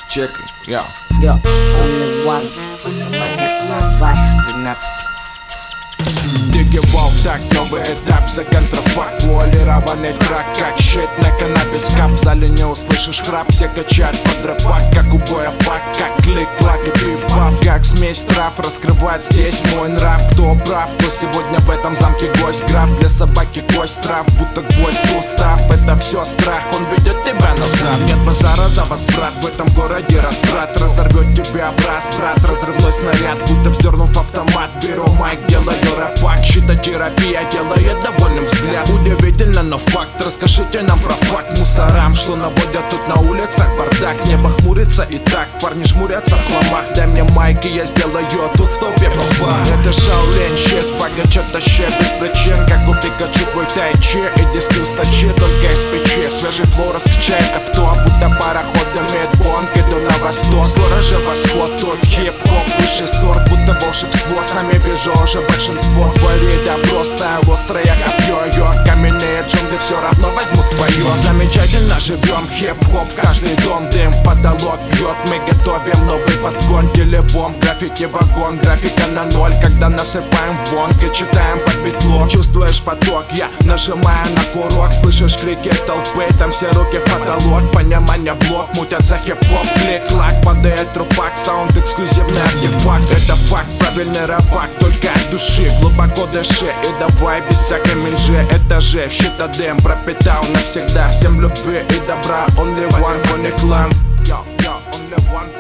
Чекай, я. Only one. Дигивал так, новый этап за контрафакт. Вуалированный трак, как щит на канапе скап. В зале не услышишь храп, все качают под рэпак. Как у боя пак, как клик-клак и пиф-паф. Как смесь трав, раскрывает здесь мой нрав. Кто прав, кто сегодня в этом замке гость. Граф для собаки кость трав, будто гвоздь сустав. Это все страх, он ведет тебя назад. Нет базара за возврат, в этом городе растрат. Разорвет тебя в раз, брат, разрывной снаряд. Будто вздернув автомат, беру майк, делаю рэпак. Щитотерапия делает довольным взгляд. Удивительно, но факт, расскажите нам про факт. Мусорам, что наводят тут на улицах бардак. Небо хмурится и так, парни жмурятся в хламах. Дай мне майк, и я сделаю тут в толпе баба. Это Шаолинь, щит, фагача тащи без причин. Как у Пикачу твой тайчи, и диски устачи, только из печи. Свежий флоу раскачает авто, будто пароход дымит бонг. Иду на восток, скоро же восход. Тут хип-хоп, высший сорт, будто волшебство. С нами вижу уже большинство. Твори добро, ставь острое копье. Каменные джунгли все равно возьмут свое. Замечательно живем, хип-хоп в каждый дом. Дым в потолок бьет, мы готовим новый подгон. Телебом, граффити вагон, графика на ноль. Когда насыпаем в бонг и читаем под битло. Чувствуешь поток, я нажимаю на курок. Слышишь крики толпы, там все руки в потолок. Понимание блок, мутятся хип-хоп. Клик-клак, падает трупак. Саунд эксклюзивный артефакт. Это факт, правильный рэпак, только от души. Глубоко дыши и давай без всякой минжи. Это же щитодем пропитал навсегда. Всем любви и добра. Only one, only clan. Only one.